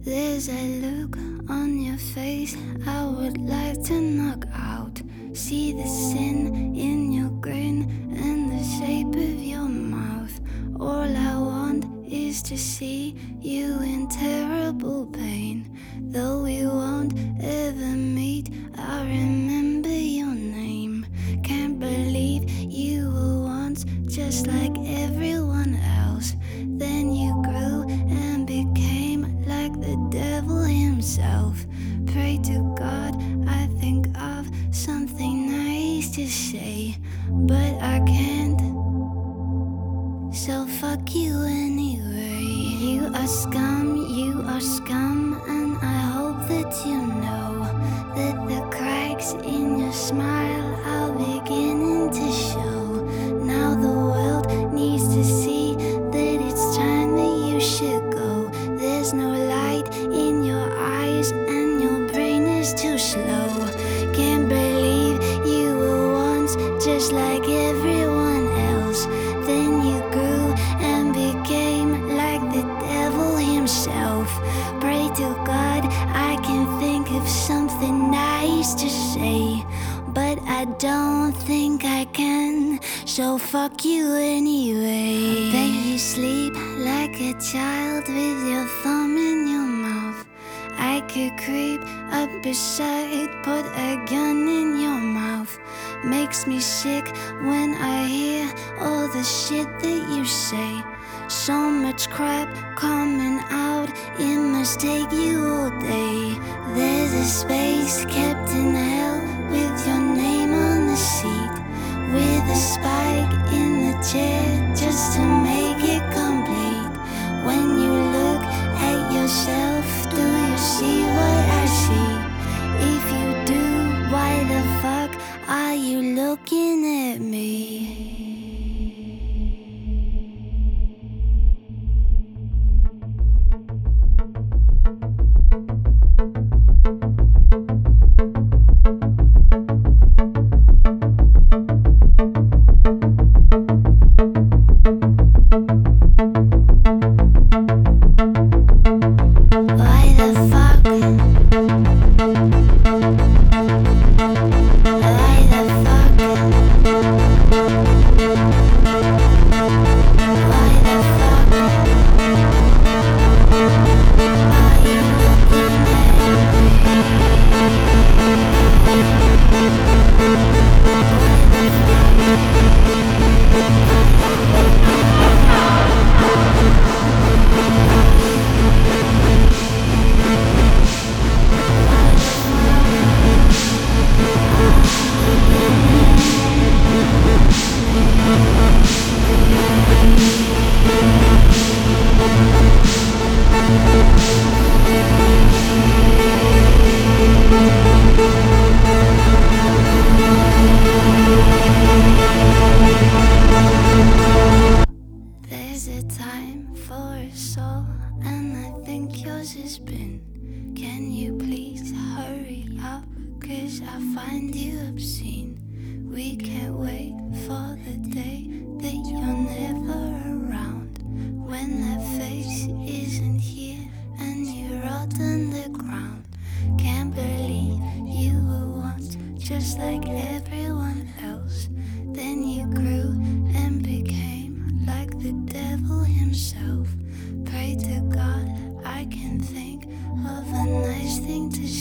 There's a look on your face I would like to knock out. See the sin in your grin and the shape of your mouth. All I want is to see you in terrible pain. Though we won't ever meet, I remember your name. Can't believe you were once just like everyone else. Then you grew and became like the devil himself. Pray to God I think of something nice to say, but I can't, so fuck you anyway. You are scum, and I hope that you know that the cracks in your smile are beginning to show. Now the world needs to see that it's time that you should go. There's no light in your eyes and your brain is too slow. Can't believe you were once just like everyone else. Then you grew and became like the devil himself. Pray to God I can think of something nice to say, but I don't think I can, so fuck you anyway. I bet you sleep like a child with your thumb in your mouth. I could creep up beside, put a gun in your mouth. Makes me sick when I hear all the shit that you say. So much crap coming out, it must take you all day. There's a space kept in hell with your name on the seat, with a spike in the chair just to make it complete. When you look at yourself, do you see what I see? If you do, why the fuck are you looking at me? There's a time for us all, and I think yours has been. Can you please hurry up, 'cause I find you obscene. We can't wait for the day that you're never around, when that face isn't here and you rot underground. Can't believe you were once just like everyone else. Then you grew and became like the devil himself. Pray to God I can think of a nice thing to say.